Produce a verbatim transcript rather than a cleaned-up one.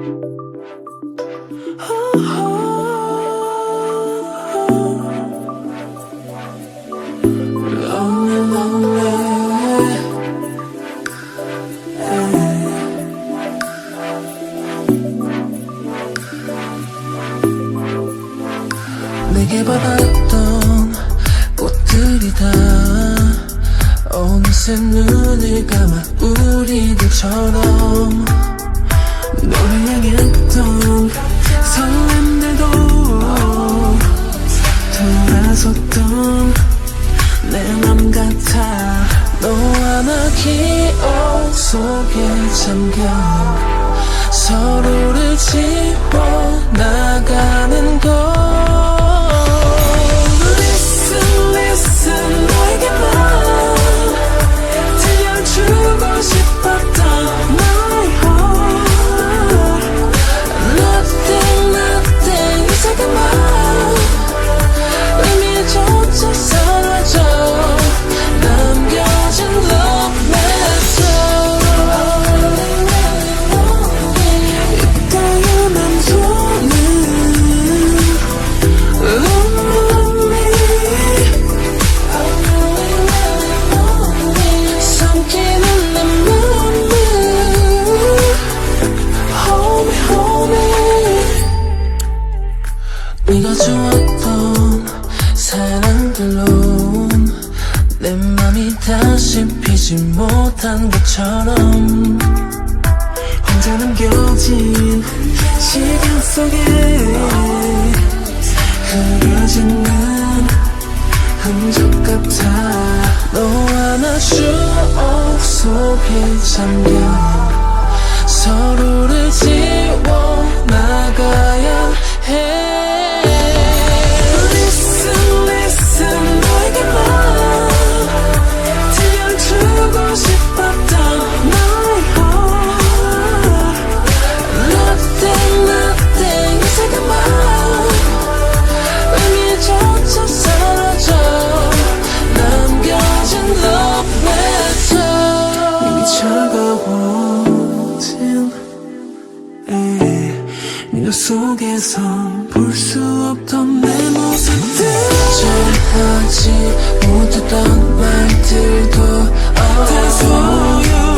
내게 받았던 꽃들이 다 어느새 눈을 감아 우리들처럼 너를 향했던 설렘들도 돌아섰던 내 맘 같아. 너와 나 기억 속에 잠겨 서로를 지워나가는 것. 네가 주었던 사랑들로 내 맘이 다시 피지 못한 것처럼 혼자 남겨진 시간 속에 흐려지는 흔적 같아. 너와 나 추억 속에 잠겨 서로를 지워나가야 해. 네가 속에선 볼 수 없던 내 모습들 잘하지 못했던 말들도 다 소용